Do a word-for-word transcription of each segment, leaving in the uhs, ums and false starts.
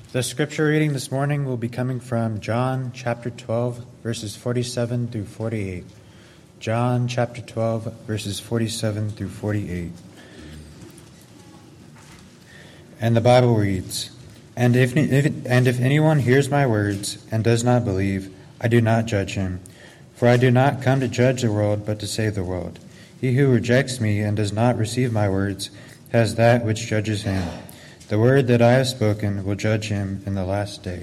The scripture reading this morning will be coming from John chapter twelve, verses forty-seven through forty-eight. John chapter twelve, verses forty-seven through forty-eight. And the Bible reads, And if, if and if anyone hears my words and does not believe, I do not judge him. For I do not come to judge the world, but to save the world. He who rejects me and does not receive my words has that which judges him. The word that I have spoken will judge him in the last day.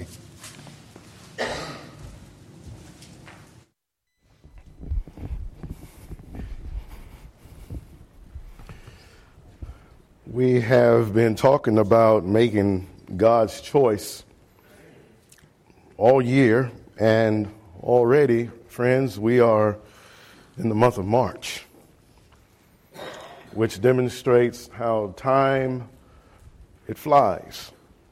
We have been talking about making God's choice all year, and already, friends, we are in the month of March, which demonstrates how time, it flies.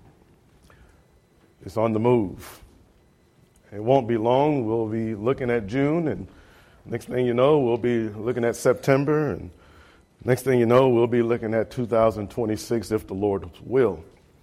It's on the move. It won't be long. We'll be looking at June, and next thing you know, we'll be looking at September, and next thing you know, we'll be looking at two thousand twenty-six if the Lord will.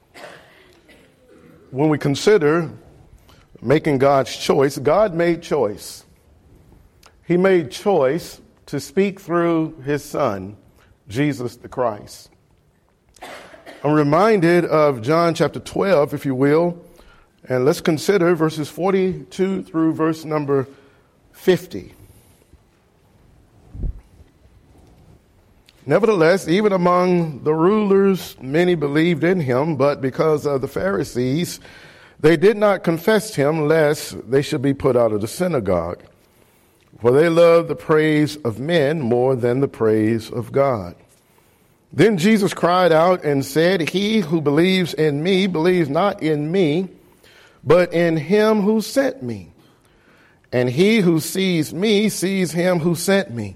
When we consider making God's choice, God made choice. He made choice to speak through his Son, Jesus the Christ. I'm reminded of John chapter twelve, if you will, and let's consider verses forty-two through verse number fifty. Nevertheless, even among the rulers, many believed in him, but because of the Pharisees, they did not confess him, lest they should be put out of the synagogue. For they loved the praise of men more than the praise of God. Then Jesus cried out and said, He who believes in me believes not in me, but in him who sent me. And he who sees me sees him who sent me.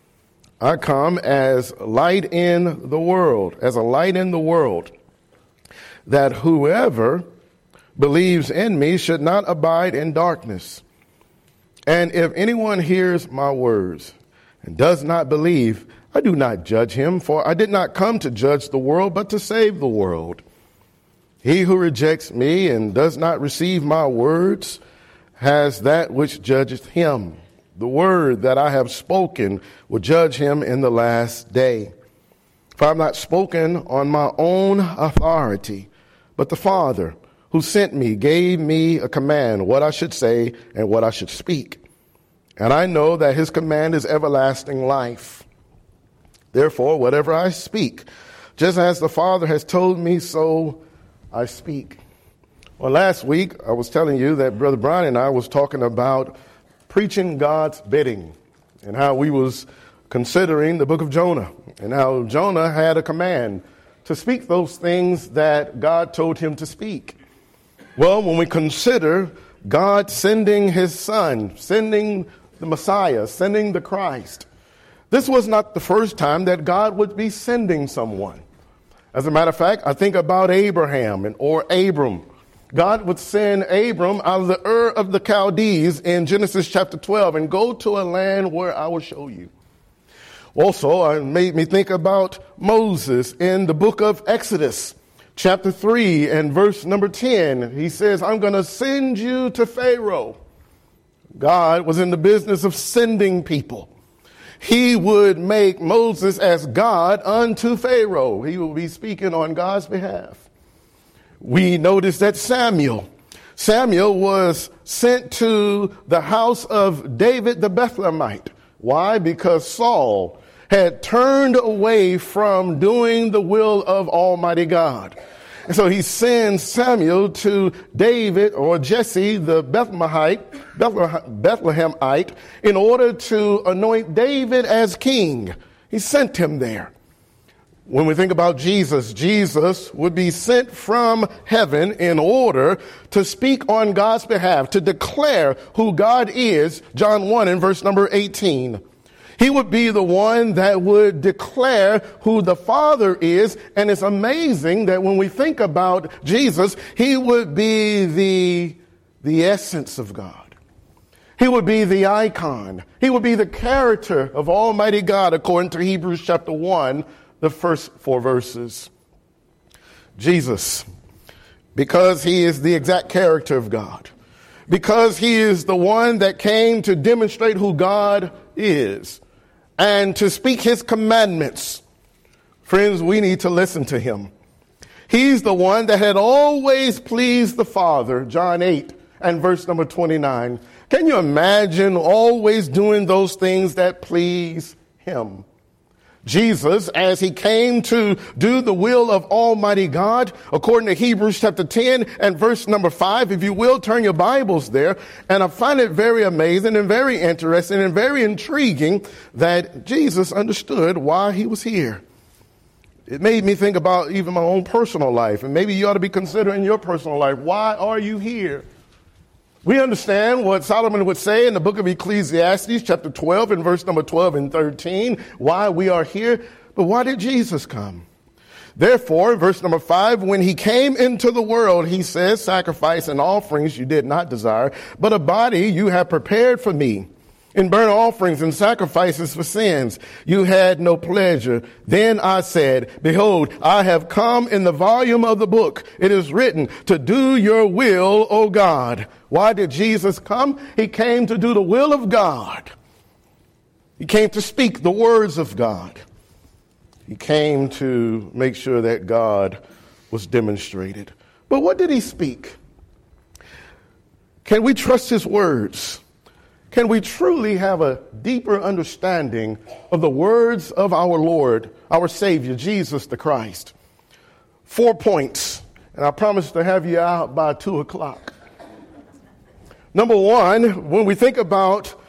I come as light in the world, as a light in the world, that whoever believes in me should not abide in darkness. And if anyone hears my words and does not believe, I do not judge him, for I did not come to judge the world, but to save the world. He who rejects me and does not receive my words has that which judgeth him. The word that I have spoken will judge him in the last day. For I have not spoken on my own authority, but the Father who sent me gave me a command, what I should say and what I should speak. And I know that his command is everlasting life. Therefore, whatever I speak, just as the Father has told me, so I speak. Well, last week, I was telling you that Brother Brian and I was talking about preaching God's bidding and how we was considering the book of Jonah and how Jonah had a command to speak those things that God told him to speak. Well, when we consider God sending his Son, sending the Messiah, sending the Christ, this was not the first time that God would be sending someone. As a matter of fact, I think about Abraham and or Abram. God would send Abram out of the Ur of the Chaldees in Genesis chapter twelve and go to a land where I will show you. Also, it made me think about Moses in the book of Exodus, chapter three and verse number ten. He says, I'm going to send you to Pharaoh. God was in the business of sending people. He would make Moses as God unto Pharaoh. He will be speaking on God's behalf. We notice that Samuel, Samuel was sent to the house of David the Bethlehemite. Why? Because Saul had turned away from doing the will of Almighty God. And so he sends Samuel to David or Jesse the Bethlehemite, Bethlehemite in order to anoint David as king. He sent him there. When we think about Jesus, Jesus would be sent from heaven in order to speak on God's behalf, to declare who God is, John one and verse number eighteen. He would be the one that would declare who the Father is. And it's amazing that when we think about Jesus, he would be the, the essence of God. He would be the icon. He would be the character of Almighty God, according to Hebrews chapter one, the first four verses. Jesus because he is the exact character of God, because he is the one that came to demonstrate who God is and to speak his commandments. Friends, we need to listen to him. He's the one that had always pleased the Father, John eight and verse number twenty-nine. Can you imagine always doing those things that please him? Jesus, as he came to do the will of Almighty God, according to Hebrews chapter ten and verse number five, if you will, turn your Bibles there. And I find it very amazing and very interesting and very intriguing that Jesus understood why he was here. It made me think about even my own personal life, and maybe you ought to be considering your personal life. Why are you here? We understand what Solomon would say in the book of Ecclesiastes, chapter twelve, and verse number twelve and thirteen, why we are here. But why did Jesus come? Therefore, verse number five, when he came into the world, he says, sacrifice and offerings you did not desire, but a body you have prepared for me. In burnt offerings and sacrifices for sins, you had no pleasure. Then I said, behold, I have come in the volume of the book. It is written to do your will, O God. Why did Jesus come? He came to do the will of God. He came to speak the words of God. He came to make sure that God was demonstrated. But what did he speak? Can we trust his words? Can we truly have a deeper understanding of the words of our Lord, our Savior, Jesus the Christ? Four points, and I promise to have you out by two o'clock. Number one, when we think about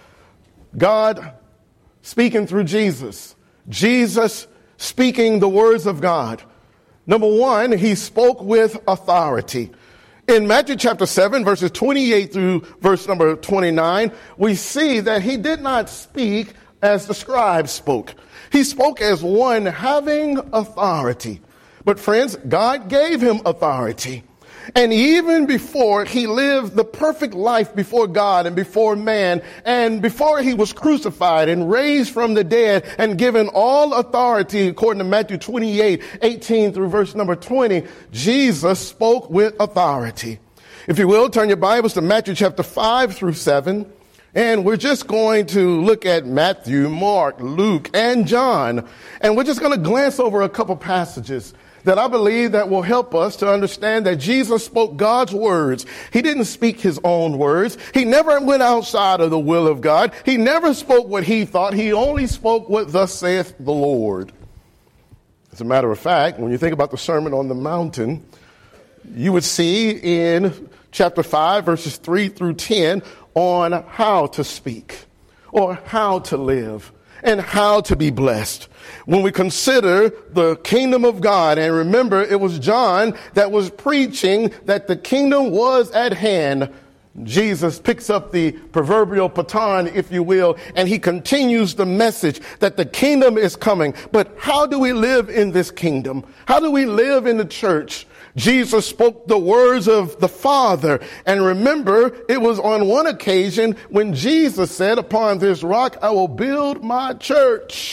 God speaking through Jesus, Jesus speaking the words of God. Number one, he spoke with authority. In Matthew chapter seven, verses twenty-eight through verse number twenty-nine, we see that he did not speak as the scribes spoke. He spoke as one having authority. But friends, God gave him authority. And even before he lived the perfect life before God and before man, and before he was crucified and raised from the dead and given all authority, according to Matthew twenty-eight, eighteen through verse number twenty, Jesus spoke with authority. If you will, turn your Bibles to Matthew chapter five through seven. And we're just going to look at Matthew, Mark, Luke, and John. And we're just going to glance over a couple passages that I believe that will help us to understand that Jesus spoke God's words. He didn't speak his own words. He never went outside of the will of God. He never spoke what he thought. He only spoke what thus saith the Lord. As a matter of fact, when you think about the Sermon on the Mountain, you would see in chapter five, verses three through ten, on how to speak or how to live and how to be blessed. When we consider the kingdom of God, and remember it was John that was preaching that the kingdom was at hand, Jesus picks up the proverbial baton, if you will, and he continues the message that the kingdom is coming. But how do we live in this kingdom? How do we live in the church? Jesus spoke the words of the Father. And remember, it was on one occasion when Jesus said, upon this rock, I will build my church.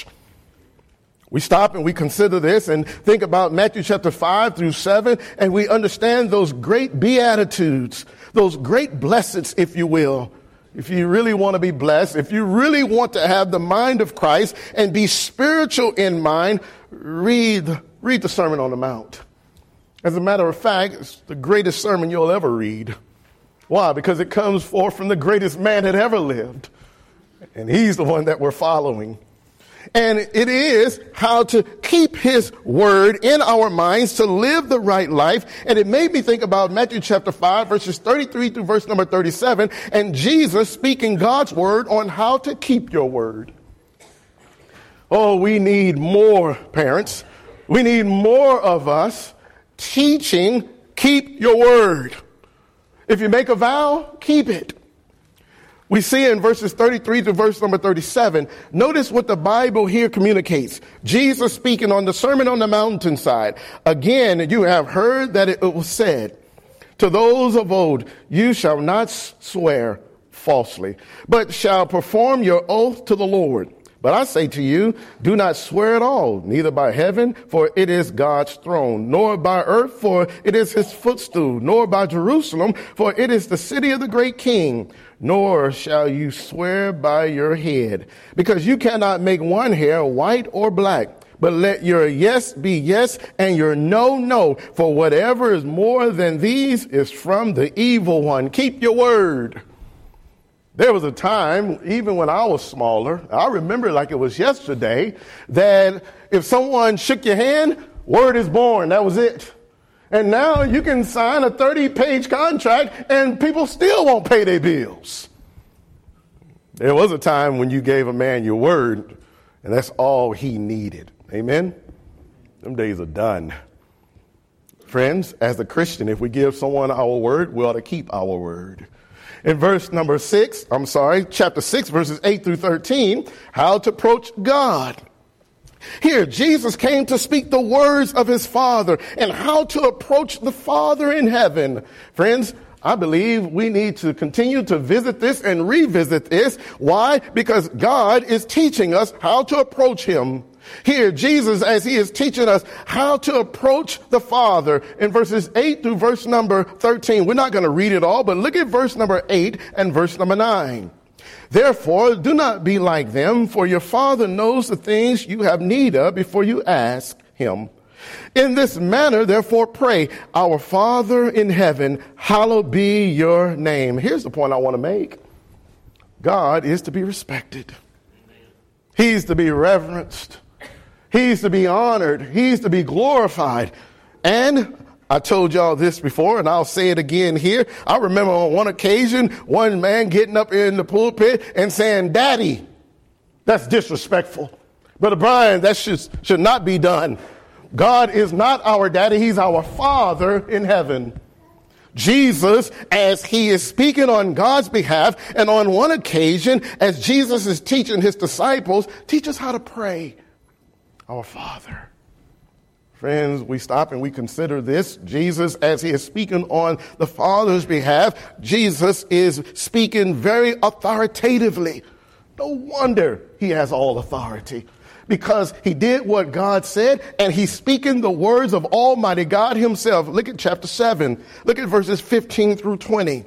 We stop and we consider this and think about Matthew chapter five through seven, and we understand those great beatitudes, those great blessings, if you will. If you really want to be blessed, if you really want to have the mind of Christ and be spiritual in mind, read, read the Sermon on the Mount. As a matter of fact, it's the greatest sermon you'll ever read. Why? Because it comes forth from the greatest man that ever lived. And he's the one that we're following. And it is how to keep his word in our minds to live the right life. And it made me think about Matthew chapter five, verses thirty-three through verse number thirty-seven, and Jesus speaking God's word on how to keep your word. Oh, we need more, parents. We need more of us teaching, keep your word. If you make a vow, keep it. We see in verses thirty-three to verse number thirty-seven, notice what the Bible here communicates. Jesus speaking on the Sermon on the Mountainside. Again, you have heard that it was said to those of old, you shall not swear falsely, but shall perform your oath to the Lord. But I say to you, do not swear at all, neither by heaven, for it is God's throne, nor by earth, for it is his footstool, nor by Jerusalem, for it is the city of the great king. Nor shall you swear by your head, because you cannot make one hair white or black. But let your yes be yes and your no, no. For whatever is more than these is from the evil one. Keep your word. There was a time, even when I was smaller, I remember like it was yesterday, that if someone shook your hand, word is born. That was it. And now you can sign a thirty-page contract and people still won't pay their bills. There was a time when you gave a man your word, and that's all he needed. Amen? Them days are done. Friends, as a Christian, if we give someone our word, we ought to keep our word. In verse number six, I'm sorry, chapter six, verses eight through thirteen, how to approach God. Here, Jesus came to speak the words of his Father and how to approach the Father in heaven. Friends, I believe we need to continue to visit this and revisit this. Why? Because God is teaching us how to approach him. Here, Jesus, as he is teaching us how to approach the Father in verses eight through verse number thirteen. We're not going to read it all, but look at verse number eight and verse number nine. Therefore, do not be like them, for your Father knows the things you have need of before you ask him. In this manner, therefore, pray, our Father in heaven, hallowed be your name. Here's the point I want to make. God is to be respected. He's to be reverenced. He's to be honored. He's to be glorified. And I told y'all this before, and I'll say it again here. I remember on one occasion, one man getting up in the pulpit and saying, Daddy. That's disrespectful. Brother Brian, that should, should not be done. God is not our daddy. He's our Father in heaven. Jesus, as he is speaking on God's behalf, and on one occasion, as Jesus is teaching his disciples, teach us how to pray. Our Father. Friends, we stop and we consider this. Jesus, as he is speaking on the Father's behalf, Jesus is speaking very authoritatively. No wonder he has all authority, because he did what God said, and he's speaking the words of Almighty God himself. Look at chapter seven. Look at verses fifteen through twenty.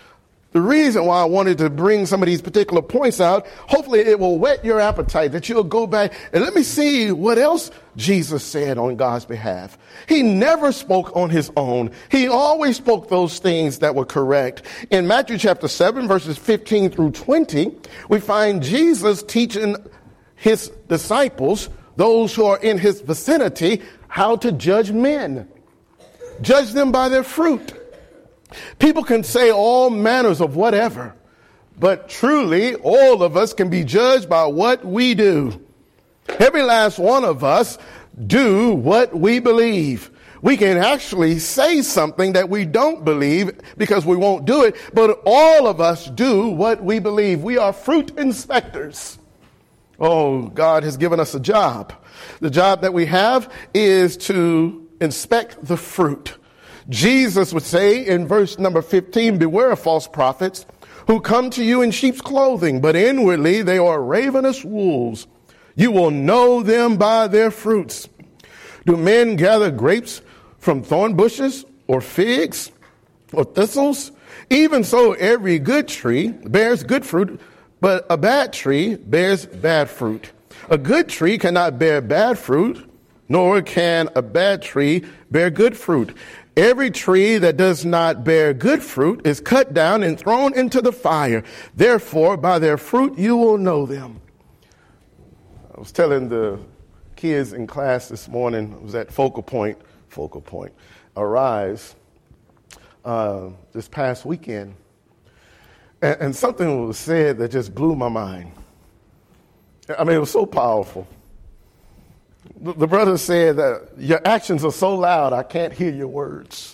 The reason why I wanted to bring some of these particular points out, hopefully it will whet your appetite, that you'll go back and let me see what else Jesus said on God's behalf. He never spoke on his own. He always spoke those things that were correct. In Matthew chapter seven, verses fifteen through twenty, we find Jesus teaching his disciples, those who are in his vicinity, how to judge men. Judge them by their fruit. People can say all manners of whatever, but truly all of us can be judged by what we do. Every last one of us do what we believe. We can actually say something that we don't believe because we won't do it, but all of us do what we believe. We are fruit inspectors. Oh, God has given us a job. The job that we have is to inspect the fruit. Jesus would say in verse number fifteen, beware of false prophets who come to you in sheep's clothing, but inwardly they are ravenous wolves. You will know them by their fruits. Do men gather grapes from thorn bushes or figs or thistles? Even so, every good tree bears good fruit, but a bad tree bears bad fruit. A good tree cannot bear bad fruit, nor can a bad tree bear good fruit. Every tree that does not bear good fruit is cut down and thrown into the fire. Therefore, by their fruit you will know them. I was telling the kids in class this morning, I was at Focal Point, Focal Point, Arise, uh, this past weekend. And, and something was said that just blew my mind. I mean, it was so powerful. The brother said that your actions are so loud, I can't hear your words.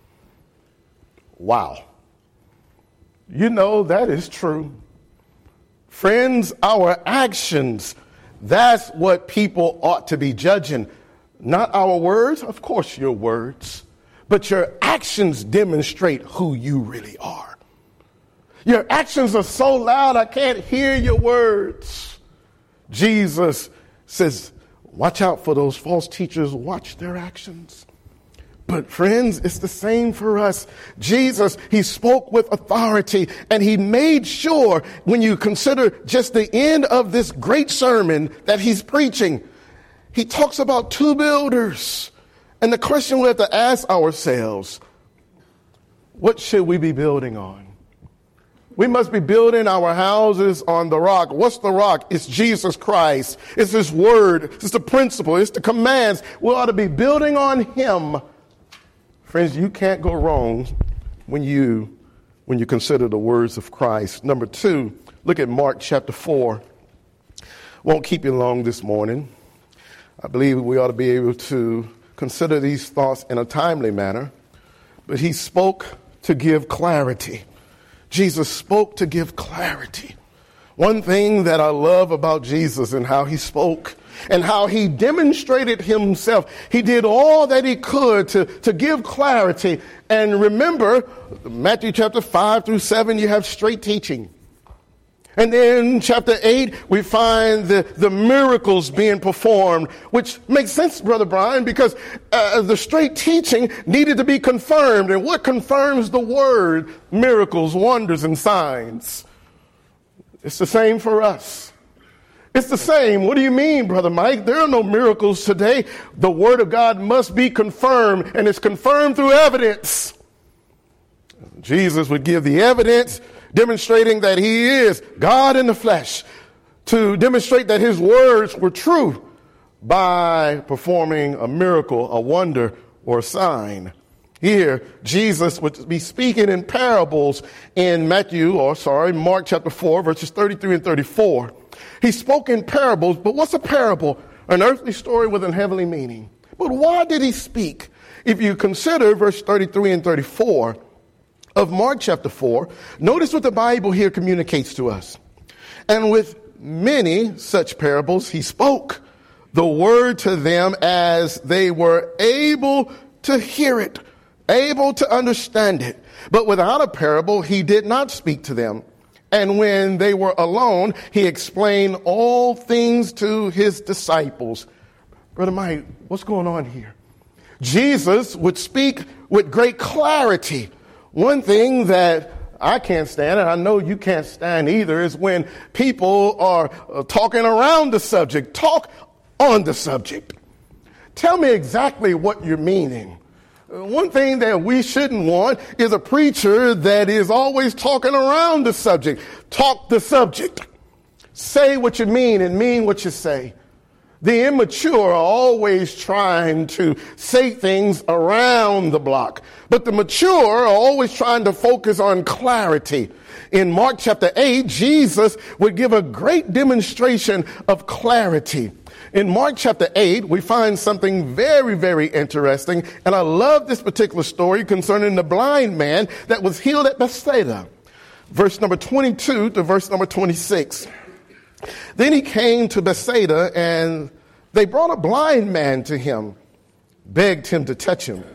Wow. You know, that is true. Friends, our actions, that's what people ought to be judging. Not our words, of course your words, but your actions demonstrate who you really are. Your actions are so loud, I can't hear your words. Jesus says, watch out for those false teachers. Watch their actions. But friends, it's the same for us. Jesus, he spoke with authority, and he made sure, when you consider just the end of this great sermon that he's preaching, he talks about two builders. And the question we have to ask ourselves, what should we be building on? We must be building our houses on the rock. What's the rock? It's Jesus Christ. It's his word. It's the principle. It's the commands. We ought to be building on him. Friends, you can't go wrong when you when you consider the words of Christ. Number two, look at Mark chapter four. Won't keep you long this morning. I believe we ought to be able to consider these thoughts in a timely manner. But he spoke to give clarity. Jesus spoke to give clarity. One thing that I love about Jesus and how he spoke and how he demonstrated himself, he did all that he could to, to give clarity. And remember, Matthew chapter five through seven, you have straight teaching. And then chapter eight, we find the, the miracles being performed, which makes sense, Brother Brian, because uh, the straight teaching needed to be confirmed. And what confirms the word? Miracles, wonders, and signs. It's the same for us. It's the same. What do you mean, Brother Mike? There are no miracles today. The word of God must be confirmed, and it's confirmed through evidence. Jesus would give the evidence, demonstrating that he is God in the flesh, to demonstrate that his words were true by performing a miracle, a wonder, or a sign. Here, Jesus would be speaking in parables in Matthew, or sorry, Mark chapter four, verses thirty-three and thirty-four. He spoke in parables, but what's a parable? An earthly story with a heavenly meaning. But why did he speak? If you consider verse thirty-three and thirty-four of Mark chapter four, notice what the Bible here communicates to us. And with many such parables he spoke the word to them as they were able to hear it, able to understand it. But without a parable, he did not speak to them. And when they were alone, he explained all things to his disciples. Brother Mike, what's going on here? Jesus would speak with great clarity. One thing that I can't stand, and I know you can't stand either, is when people are uh, talking around the subject. Talk on the subject. Tell me exactly what you're meaning. One thing that we shouldn't want is a preacher that is always talking around the subject. Talk the subject. Say what you mean and mean what you say. The immature are always trying to say things around the block, but the mature are always trying to focus on clarity. In Mark chapter eight, Jesus would give a great demonstration of clarity. In Mark chapter eight, we find something very, very interesting, and I love this particular story concerning the blind man that was healed at Bethsaida. Verse number twenty-two to verse number twenty-six. Then he came to Bethsaida, and they brought a blind man to him, begged him to touch him.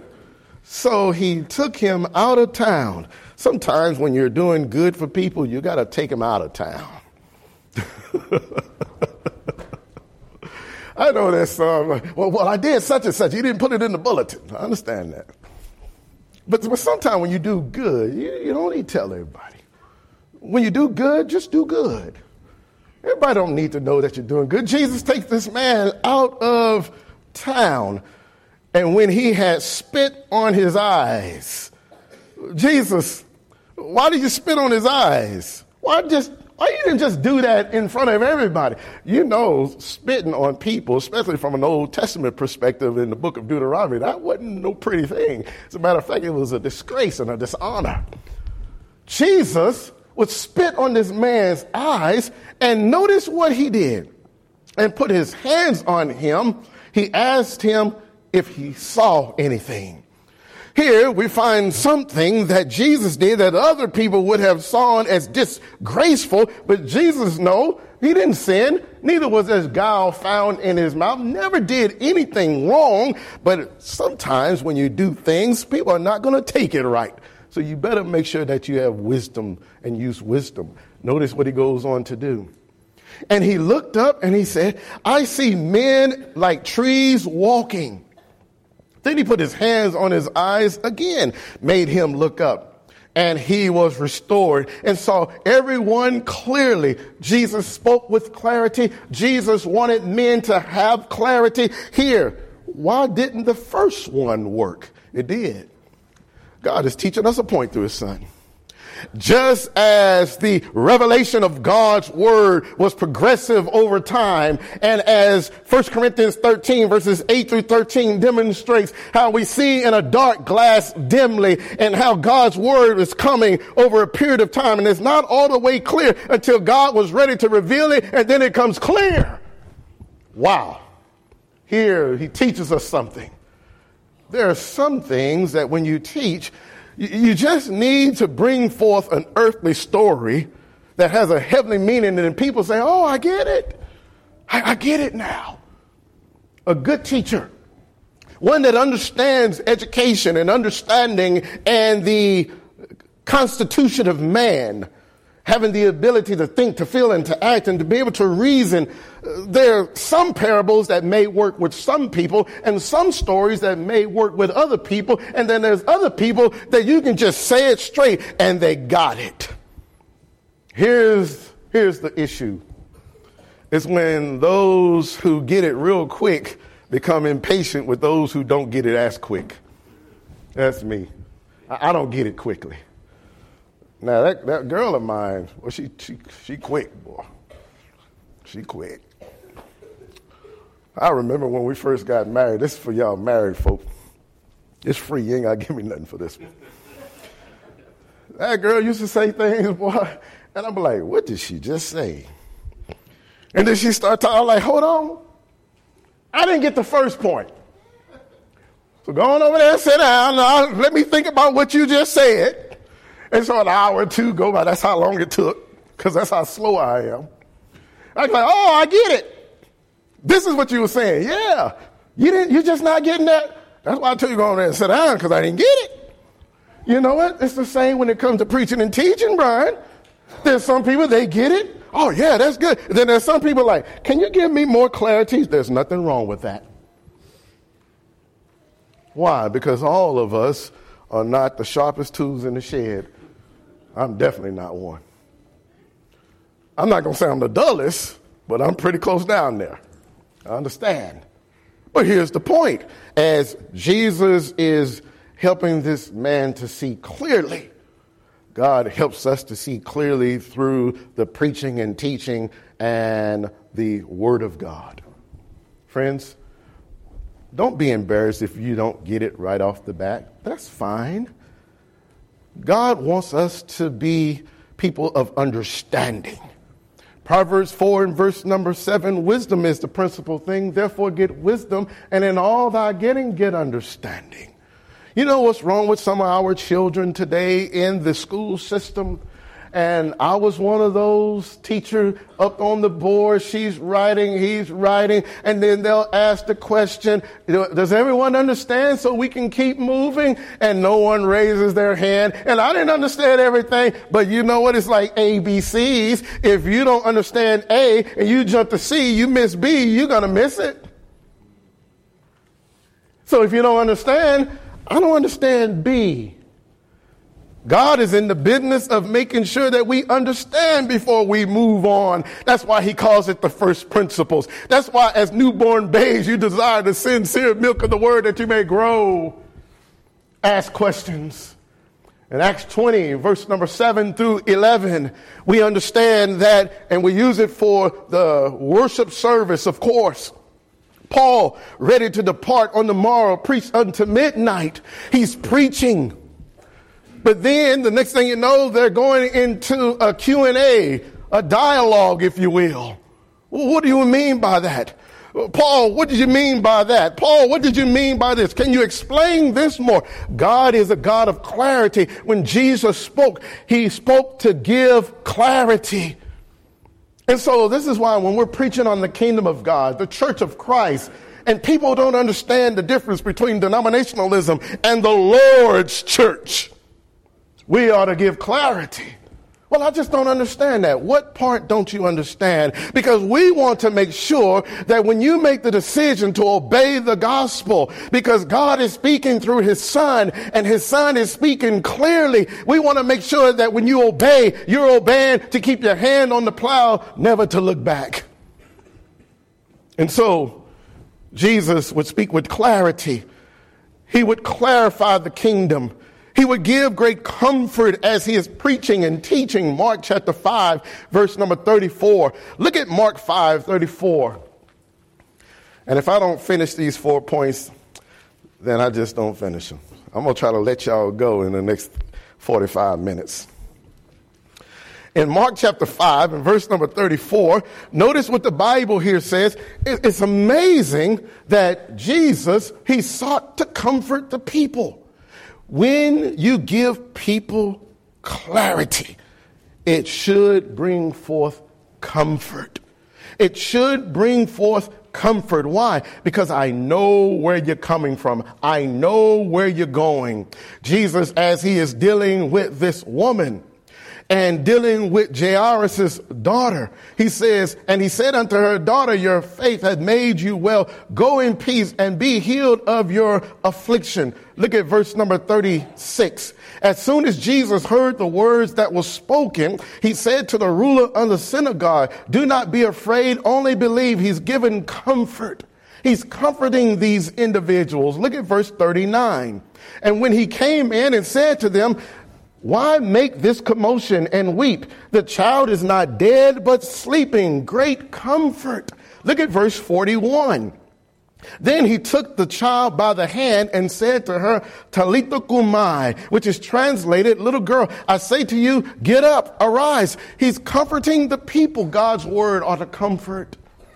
So he took him out of town. Sometimes when you're doing good for people, you got to take them out of town. I know that song. Well, well, I did such and such. You didn't put it in the bulletin. I understand that. But, but sometimes when you do good, you, you don't need to tell everybody. When you do good, just do good. Everybody don't need to know that you're doing good. Jesus takes this man out of town, and when he had spit on his eyes, Jesus, why did you spit on his eyes? Why just why you didn't just do that in front of everybody? You know, spitting on people, especially from an Old Testament perspective in the book of Deuteronomy, that wasn't no pretty thing. As a matter of fact, it was a disgrace and a dishonor. Jesus would spit on this man's eyes, and notice what he did. And put his hands on him. He asked him if he saw anything. Here we find something that Jesus did that other people would have saw as disgraceful, but Jesus, no, he didn't sin. Neither was there guile found in his mouth. Never did anything wrong, but sometimes when you do things, people are not going to take it right. So you better make sure that you have wisdom and use wisdom. Notice what he goes on to do. And he looked up and he said, I see men like trees walking. Then he put his hands on his eyes again, made him look up, and he was restored and saw everyone clearly. Jesus spoke with clarity. Jesus wanted men to have clarity. Here, why didn't the first one work? It did. God is teaching us a point through his son. Just as the revelation of God's word was progressive over time, and as First Corinthians thirteen verses eight through thirteen demonstrates how we see in a dark glass dimly, and how God's word is coming over a period of time, and it's not all the way clear until God was ready to reveal it, and then it comes clear. Wow. Here he teaches us something. There are some things that when you teach, you just need to bring forth an earthly story that has a heavenly meaning, and then people say, oh, I get it. I, I get it now. A good teacher, one that understands education and understanding and the constitution of man, having the ability to think, to feel, and to act, and to be able to reason. There are some parables that may work with some people, and some stories that may work with other people, and then there's other people that you can just say it straight and they got it. Here's, here's the issue. It's when those who get it real quick become impatient with those who don't get it as quick. That's me. I, I don't get it quickly. Now, that, that girl of mine, well, she, she, she quick, boy. She quick. I remember when we first got married. This is for y'all married folk. It's free. You ain't got to give me nothing for this one. That girl used to say things, boy, and I'm like, what did she just say? And then she started talking, I'm like, hold on. I didn't get the first point. So go on over there and sit down. Now, let me think about what you just said. And so an hour or two go by. That's how long it took, because that's how slow I am. I was like, oh, I get it. This is what you were saying. Yeah. You didn't, you're just not getting that. That's why I told you to go over there and sit down, because I didn't get it. You know what? It's the same when it comes to preaching and teaching, Brian. There's some people, they get it. Oh, yeah, that's good. And then there's some people like, can you give me more clarity? There's nothing wrong with that. Why? Because all of us are not the sharpest tools in the shed. I'm definitely not one. I'm not going to say I'm the dullest, but I'm pretty close down there. I understand. But here's the point. As Jesus is helping this man to see clearly, God helps us to see clearly through the preaching and teaching and the Word of God. Friends, don't be embarrassed if you don't get it right off the bat. That's fine. God wants us to be people of understanding. Proverbs four and verse number seven, wisdom is the principal thing. Therefore get wisdom, and in all thy getting, get understanding. You know what's wrong with some of our children today in the school system? And I was one of those teachers up on the board. She's writing, he's writing, and then they'll ask the question, does everyone understand so we can keep moving? And no one raises their hand. And I didn't understand everything, but you know what? It's like A B Cs. If you don't understand A and you jump to C, you miss B, you're going to miss it. So if you don't understand, I don't understand B. God is in the business of making sure that we understand before we move on. That's why he calls it the first principles. That's why as newborn babes, you desire the sincere milk of the word that you may grow. Ask questions. In Acts twenty, verse number seven through eleven, we understand that, and we use it for the worship service, of course. Paul, ready to depart on the morrow, preached unto midnight. He's preaching. But then the next thing you know, they're going into a Q and A, a dialogue, if you will. Well, what do you mean by that? Paul, what did you mean by that? Paul, what did you mean by this? Can you explain this more? God is a God of clarity. When Jesus spoke, he spoke to give clarity. And so this is why when we're preaching on the kingdom of God, the church of Christ, and people don't understand the difference between denominationalism and the Lord's church, we ought to give clarity. Well, I just don't understand that. What part don't you understand? Because we want to make sure that when you make the decision to obey the gospel, because God is speaking through his son and his son is speaking clearly, we want to make sure that when you obey, you're obeying to keep your hand on the plow, never to look back. And so Jesus would speak with clarity. He would clarify the kingdom. He would give great comfort as he is preaching and teaching. Mark chapter five, verse number thirty-four. Look at Mark five, thirty-four. And if I don't finish these four points, then I just don't finish them. I'm going to try to let y'all go in the next forty-five minutes. In Mark chapter five and verse number thirty-four, notice what the Bible here says. It's amazing that Jesus, he sought to comfort the people. When you give people clarity, it should bring forth comfort. It should bring forth comfort. Why? Because I know where you're coming from. I know where you're going. Jesus, as he is dealing with this woman and dealing with Jairus' daughter, he says, and he said unto her, daughter, your faith hath made you well. Go in peace and be healed of your affliction. Look at verse number thirty-six. As soon as Jesus heard the words that were spoken, he said to the ruler of the synagogue, do not be afraid, only believe. He's given comfort. He's comforting these individuals. Look at verse thirty-nine. And when he came in and said to them, why make this commotion and weep? The child is not dead, but sleeping. Great comfort. Look at verse forty-one. Then he took the child by the hand and said to her, Talitha kumai, which is translated, little girl, I say to you, get up, arise. He's comforting the people. God's word ought to comfort.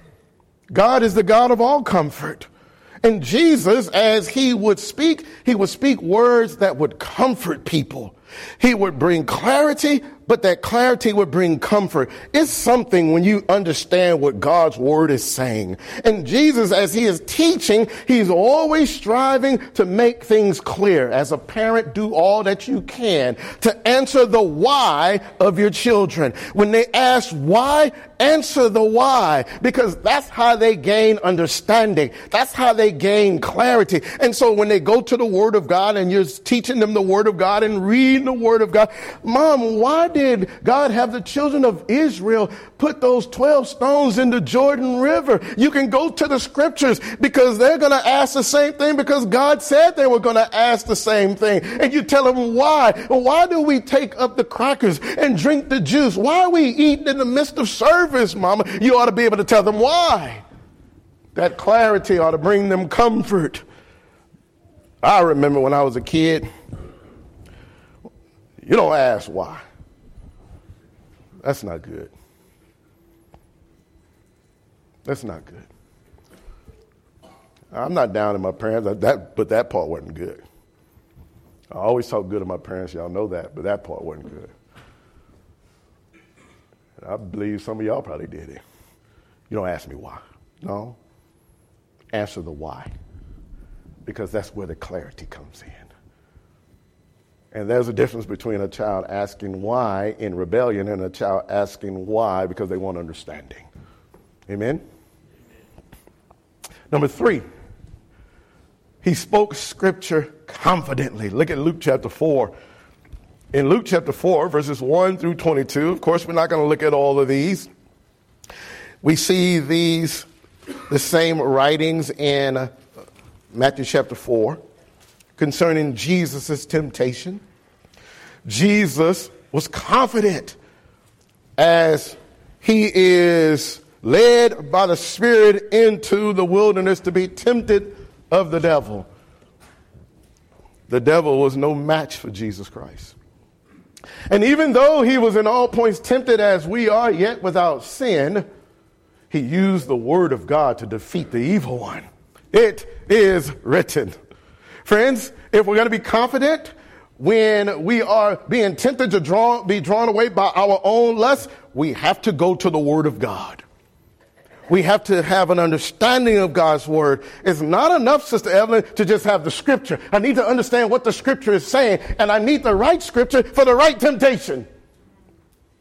God is the God of all comfort. And Jesus, as he would speak, he would speak words that would comfort people. He would bring clarity, but that clarity would bring comfort. It's something when you understand what God's word is saying. And Jesus, as he is teaching, he's always striving to make things clear. As a parent, do all that you can to answer the why of your children. When they ask why, answer the why, because that's how they gain understanding. That's how they gain clarity. And so when they go to the word of God and you're teaching them the word of God and reading the word of God, Mom, why did God have the children of Israel put those twelve stones in the Jordan River? You can go to the scriptures because they're going to ask the same thing because God said they were going to ask the same thing. And you tell them why. Why do we take up the crackers and drink the juice? Why are we eating in the midst of service, Mama? You ought to be able to tell them why. That clarity ought to bring them comfort. I remember when I was a kid, you don't ask why. That's not good. That's not good. I'm not down on my parents, that, but that part wasn't good. I always talk good of my parents, y'all know that, but that part wasn't good. And I believe some of y'all probably did it. You don't ask me why. No. Answer the why. Because that's where the clarity comes in. And there's a difference between a child asking why in rebellion and a child asking why because they want understanding. Amen? Number three, he spoke scripture confidently. Look at Luke chapter four. In Luke chapter four, verses one through twenty-two, of course, we're not going to look at all of these. We see these, the same writings in Matthew chapter four. Concerning Jesus' temptation. Jesus was confident as he is led by the Spirit into the wilderness to be tempted of the devil. The devil was no match for Jesus Christ. And even though he was in all points tempted as we are, yet without sin, he used the word of God to defeat the evil one. It is written. Friends, if we're going to be confident when we are being tempted to draw, be drawn away by our own lust, we have to go to the Word of God. We have to have an understanding of God's Word. It's not enough, Sister Evelyn, to just have the Scripture. I need to understand what the Scripture is saying, and I need the right Scripture for the right temptation.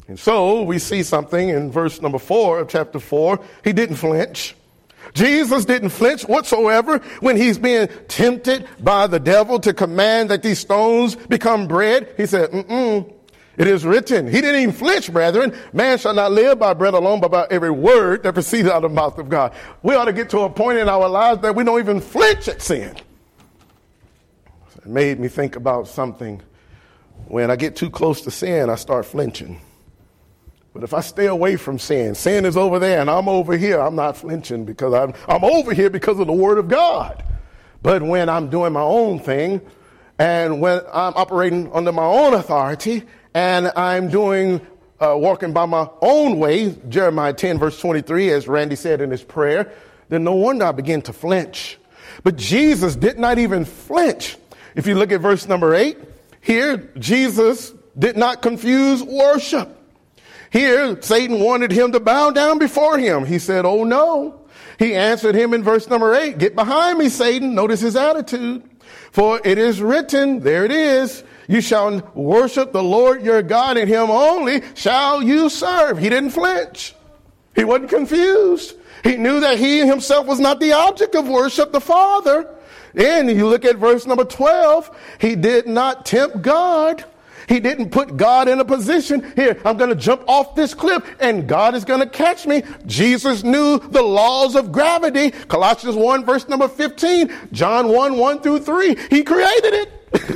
And so we see something in verse number four of chapter four. He didn't flinch. Jesus didn't flinch whatsoever when he's being tempted by the devil to command that these stones become bread. He said, mm-mm, it is written. He didn't even flinch, brethren. Man shall not live by bread alone, but by every word that proceeds out of the mouth of God. We ought to get to a point in our lives that we don't even flinch at sin. It made me think about something. When I get too close to sin, I start flinching. But if I stay away from sin, sin is over there and I'm over here, I'm not flinching because I'm, I'm over here because of the word of God. But when I'm doing my own thing and when I'm operating under my own authority and I'm doing, uh, walking by my own way, Jeremiah ten verse twenty-three, as Randy said in his prayer, then no wonder I begin to flinch. But Jesus did not even flinch. If you look at verse number eight, here, Jesus did not confuse worship. Here, Satan wanted him to bow down before him. He said, oh no. He answered him in verse number eight, get behind me, Satan. Notice his attitude. For it is written, there it is, you shall worship the Lord your God, and him only shall you serve. He didn't flinch. He wasn't confused. He knew that he himself was not the object of worship, the Father. And you look at verse number twelve, he did not tempt God. He didn't put God in a position, here, I'm going to jump off this cliff and God is going to catch me. Jesus knew the laws of gravity. Colossians one, verse number fifteen, John one, one through three. He created it.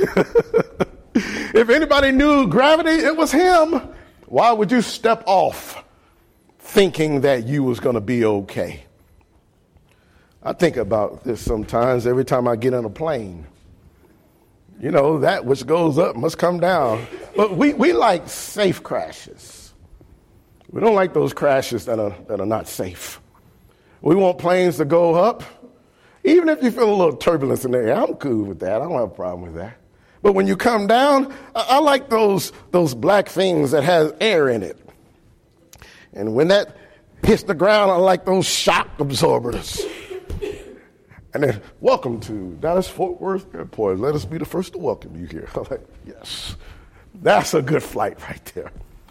If anybody knew gravity, it was him. Why would you step off thinking that you was going to be okay? I think about this sometimes every time I get on a plane. You know, that which goes up must come down. But we, we like safe crashes. We don't like those crashes that are that are not safe. We want planes to go up. Even if you feel a little turbulence in the air, I'm cool with that. I don't have a problem with that. But when you come down, I, I like those those black things that has air in it. And when that hits the ground, I like those shock absorbers. And then, welcome to Dallas-Fort Worth Airport. Let us be the first to welcome you here. I'm like, yes, that's a good flight right there.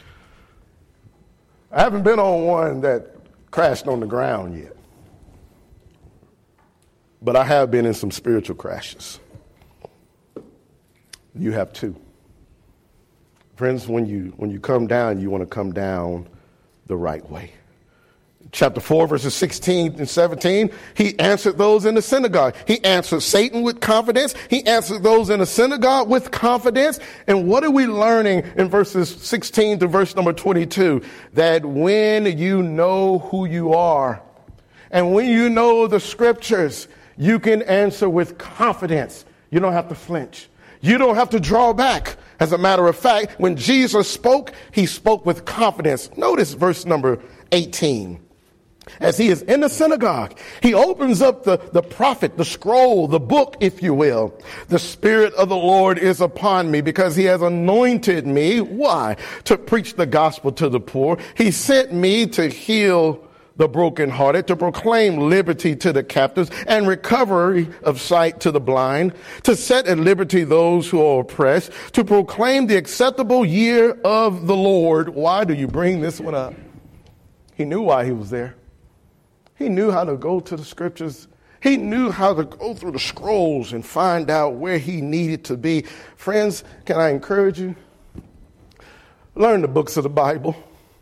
I haven't been on one that crashed on the ground yet. But I have been in some spiritual crashes. You have too. Friends, when you when you come down, you want to come down the right way. Chapter four, verses sixteen and seventeen, he answered those in the synagogue. He answered Satan with confidence. He answered those in the synagogue with confidence. And what are we learning in verses sixteen to verse number twenty-two? That when you know who you are and when you know the scriptures, you can answer with confidence. You don't have to flinch. You don't have to draw back. As a matter of fact, when Jesus spoke, he spoke with confidence. Notice verse number eighteen. As he is in the synagogue, he opens up the, the prophet, the scroll, the book, if you will. The Spirit of the Lord is upon me because he has anointed me. Why? To preach the gospel to the poor. He sent me to heal the brokenhearted, to proclaim liberty to the captives and recovery of sight to the blind, to set at liberty those who are oppressed, to proclaim the acceptable year of the Lord. Why do you bring this one up? He knew why he was there. He knew how to go to the scriptures. He knew how to go through the scrolls and find out where he needed to be. Friends, can I encourage you? Learn the books of the Bible.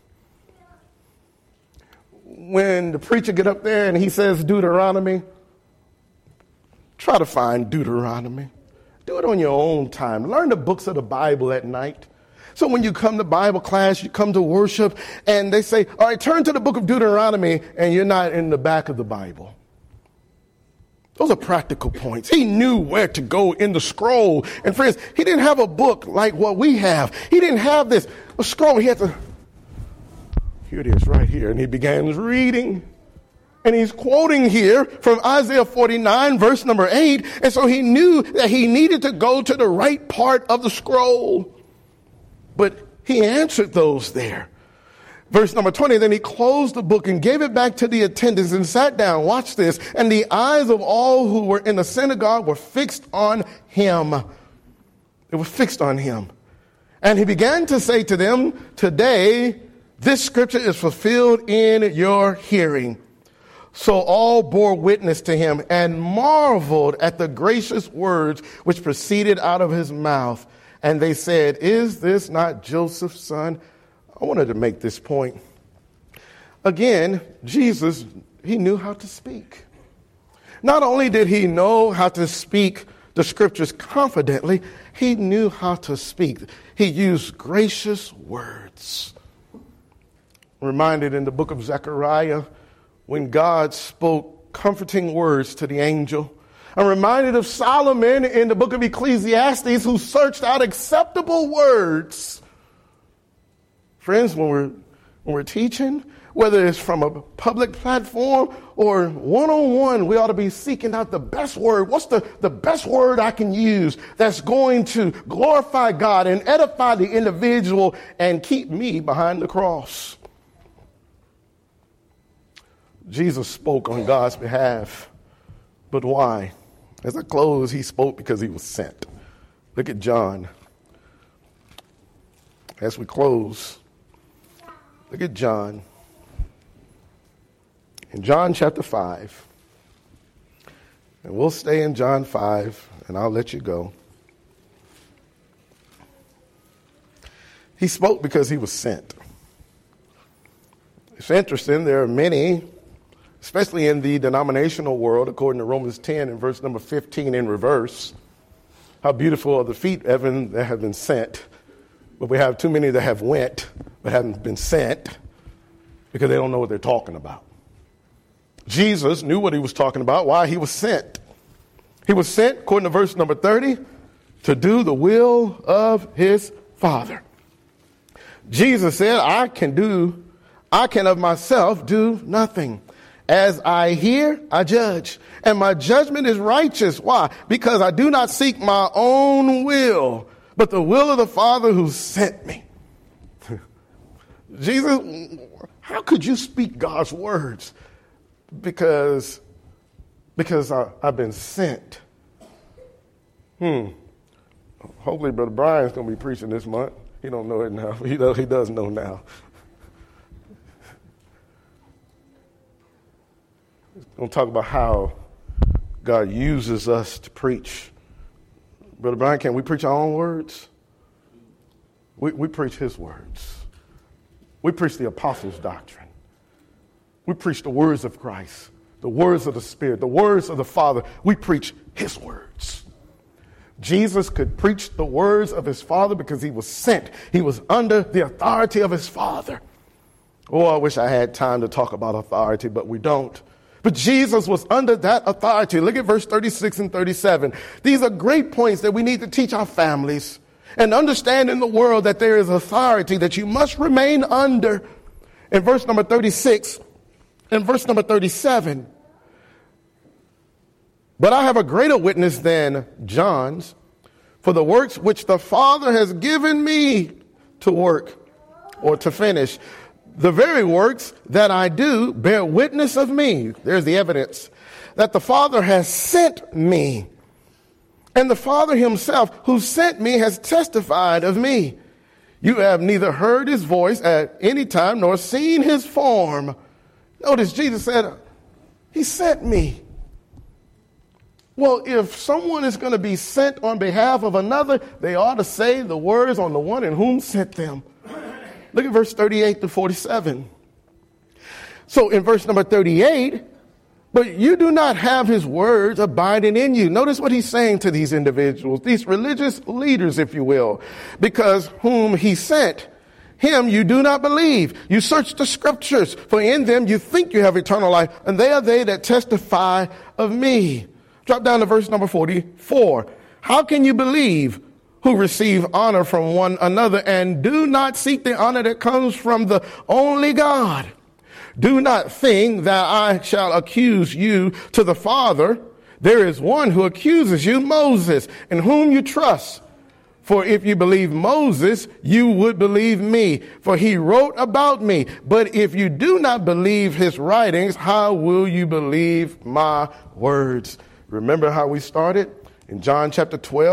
When the preacher get up there and he says Deuteronomy, try to find Deuteronomy. Do it on your own time. Learn the books of the Bible at night. So when you come to Bible class, you come to worship, and they say, all right, turn to the book of Deuteronomy, and you're not in the back of the Bible. Those are practical points. He knew where to go in the scroll. And friends, he didn't have a book like what we have. He didn't have this a scroll. He had to, here it is right here. And he began reading. And he's quoting here from Isaiah forty-nine, verse number eight. And so he knew that he needed to go to the right part of the scroll. But he answered those there. Verse number twenty, then he closed the book and gave it back to the attendants and sat down. Watch this. And the eyes of all who were in the synagogue were fixed on him. They were fixed on him. And he began to say to them, today, this scripture is fulfilled in your hearing. So all bore witness to him and marveled at the gracious words which proceeded out of his mouth. And they said, is this not Joseph's son? I wanted to make this point. Again, Jesus, he knew how to speak. Not only did he know how to speak the scriptures confidently, he knew how to speak. He used gracious words. Reminded in the book of Zechariah when God spoke comforting words to the angel. I'm reminded of Solomon in the book of Ecclesiastes who searched out acceptable words. Friends, when we're, when we're teaching, whether it's from a public platform or one-on-one, we ought to be seeking out the best word. What's the, the best word I can use that's going to glorify God and edify the individual and keep me behind the cross? Jesus spoke on God's behalf, but why? As I close, he spoke because he was sent. Look at John. As we close, look at John. In John chapter five, and we'll stay in John five, and I'll let you go. He spoke because he was sent. It's interesting, there are many, especially in the denominational world, according to Romans ten and verse number fifteen in reverse, how beautiful are the feet, Evan, that have been sent. But we have too many that have went, but haven't been sent, because they don't know what they're talking about. Jesus knew what he was talking about, why he was sent. He was sent, according to verse number thirty, to do the will of his Father. Jesus said, I can do, I can of myself do nothing. As I hear, I judge. And my judgment is righteous. Why? Because I do not seek my own will, but the will of the Father who sent me. Jesus, how could you speak God's words? Because, because I, I've been sent. Hmm. Hopefully Brother Brian's going to be preaching this month. He don't know it now. He does, he does know now. He's going to talk about how God uses us to preach. Brother Brian, can we preach our own words? We, we preach his words. We preach the apostles' doctrine. We preach the words of Christ, the words of the Spirit, the words of the Father. We preach his words. Jesus could preach the words of his Father because he was sent. He was under the authority of his Father. Oh, I wish I had time to talk about authority, but we don't. But Jesus was under that authority. Look at verse thirty-six and thirty-seven. These are great points that we need to teach our families and understand in the world that there is authority that you must remain under. In verse number thirty-six and verse number thirty-seven, but I have a greater witness than John's, for the works which the Father has given me to work or to finish, the very works that I do bear witness of me. There's the evidence that the Father has sent me. And the Father himself who sent me has testified of me. You have neither heard his voice at any time nor seen his form. Notice Jesus said, he sent me. Well, if someone is going to be sent on behalf of another, they ought to say the words on the one in whom sent them. Look at verse thirty-eight to forty-seven. So in verse number thirty-eight, but you do not have his words abiding in you. Notice what he's saying to these individuals, these religious leaders, if you will, because whom he sent, him you do not believe. You search the scriptures, for in them you think you have eternal life, and they are they that testify of me. Drop down to verse number forty-four. How can you believe who receive honor from one another and do not seek the honor that comes from the only God? Do not think that I shall accuse you to the Father. There is one who accuses you, Moses, in whom you trust. For if you believe Moses, you would believe me, for he wrote about me. But if you do not believe his writings, how will you believe my words? Remember how we started in John chapter twelve,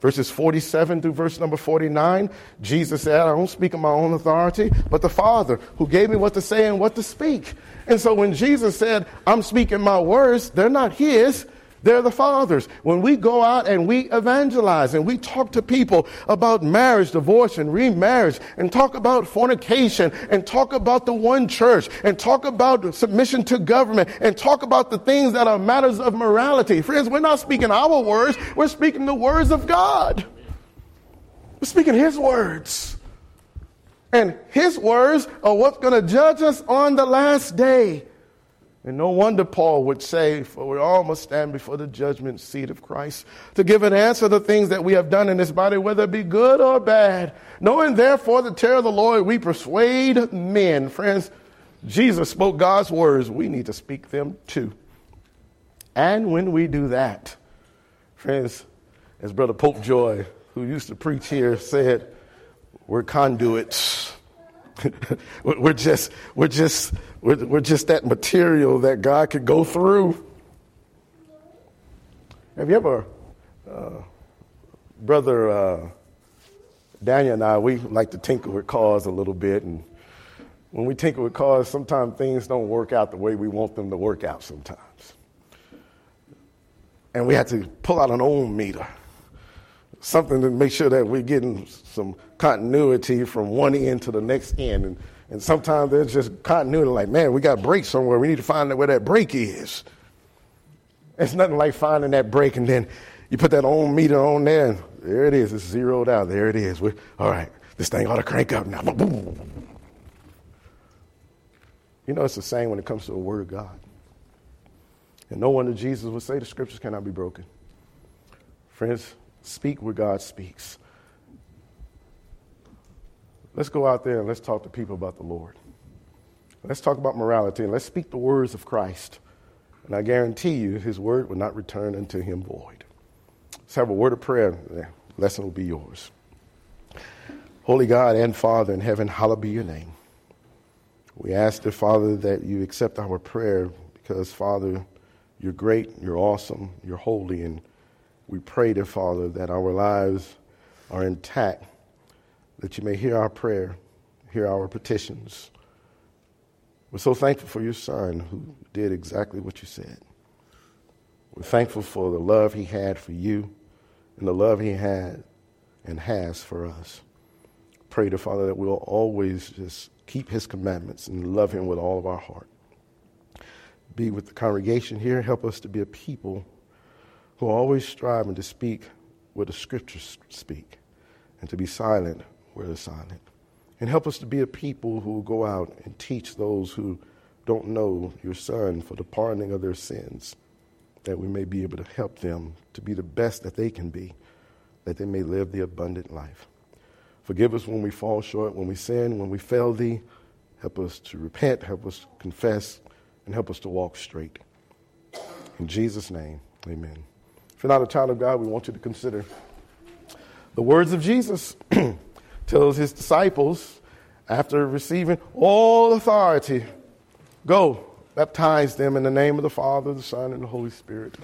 Verses forty-seven through verse number forty-nine, Jesus said, I don't speak on my own authority, but the Father who gave me what to say and what to speak. And so when Jesus said, I'm speaking my words, they're not his, they're the Father's. When we go out and we evangelize and we talk to people about marriage, divorce, and remarriage, and talk about fornication, and talk about the one church, and talk about submission to government, and talk about the things that are matters of morality. Friends, we're not speaking our words, we're speaking the words of God. We're speaking his words. And his words are what's going to judge us on the last day. And no wonder Paul would say, for we all must stand before the judgment seat of Christ to give an answer to the things that we have done in this body, whether it be good or bad. Knowing therefore the terror of the Lord, we persuade men. Friends, Jesus spoke God's words. We need to speak them too. And when we do that, friends, as Brother Pope Joy, who used to preach here, said, we're conduits. we're just, we're just, we're, we're just that material that God could go through. Have you ever, uh, Brother uh, Daniel and I, we like to tinker with cars a little bit, and when we tinker with cars, sometimes things don't work out the way we want them to work out sometimes. And we have to pull out an ohm meter, something to make sure that we're getting some continuity from one end to the next end. And, and sometimes there's just continuity, like, man, we got brakes somewhere. We need to find out where that brake is. It's nothing like finding that brake, and then you put that ohm meter on there, and there it is. It's zeroed out. There it is. We're, all right, this thing ought to crank up now. You know, it's the same when it comes to the Word of God. And no wonder Jesus would say the Scriptures cannot be broken. Friends, speak where God speaks. Let's go out there and let's talk to people about the Lord. Let's talk about morality, and let's speak the words of Christ. And I guarantee you his word will not return unto him void. Let's have a word of prayer. The lesson will be yours. Holy God and Father in heaven, hallowed be your name. We ask, dear Father, that you accept our prayer because, Father, you're great, you're awesome, you're holy, and we pray, dear Father, that our lives are intact, that you may hear our prayer, hear our petitions. We're so thankful for your Son who did exactly what you said. We're thankful for the love he had for you and the love he had and has for us. Pray, dear Father, that we'll always just keep his commandments and love him with all of our heart. Be with the congregation here. Help us to be a people who are always striving to speak where the Scriptures speak and to be silent where they're silent. And help us to be a people who will go out and teach those who don't know your Son for the pardoning of their sins, that we may be able to help them to be the best that they can be, that they may live the abundant life. Forgive us when we fall short, when we sin, when we fail thee. Help us to repent, help us confess, and help us to walk straight. In Jesus' name, amen. If you're not a child of God, we want you to consider the words of Jesus. Tells his disciples, after receiving all authority, go, baptize them in the name of the Father, the Son, and the Holy Spirit.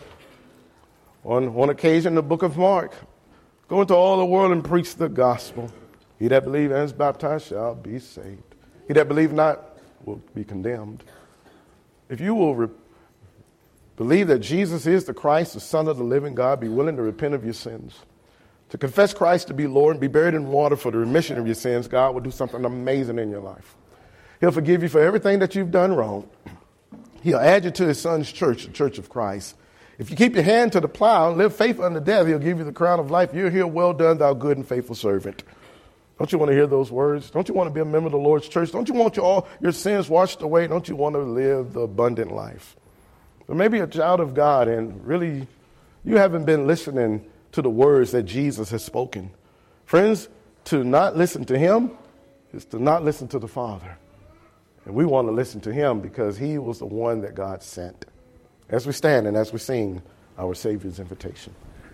On one occasion, in the book of Mark, go into all the world and preach the gospel. He that believes and is baptized shall be saved. He that believes not will be condemned. If you will re- believe that Jesus is the Christ, the Son of the living God, be willing to repent of your sins, to confess Christ to be Lord and be buried in water for the remission of your sins, God will do something amazing in your life. He'll forgive you for everything that you've done wrong. He'll add you to his Son's church, the church of Christ. If you keep your hand to the plow and live faithful unto death, he'll give you the crown of life. You're here, well done, thou good and faithful servant. Don't you want to hear those words? Don't you want to be a member of the Lord's church? Don't you want your, all your sins washed away? Don't you want to live the abundant life? But maybe a child of God and really you haven't been listening to the words that Jesus has spoken. Friends, to not listen to him is to not listen to the Father. And we want to listen to him because he was the one that God sent. As we stand and as we sing our Savior's invitation.